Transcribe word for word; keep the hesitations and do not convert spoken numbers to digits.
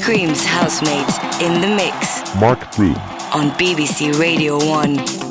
Cream's housemates in the mix. Mark Broom on B B C Radio one.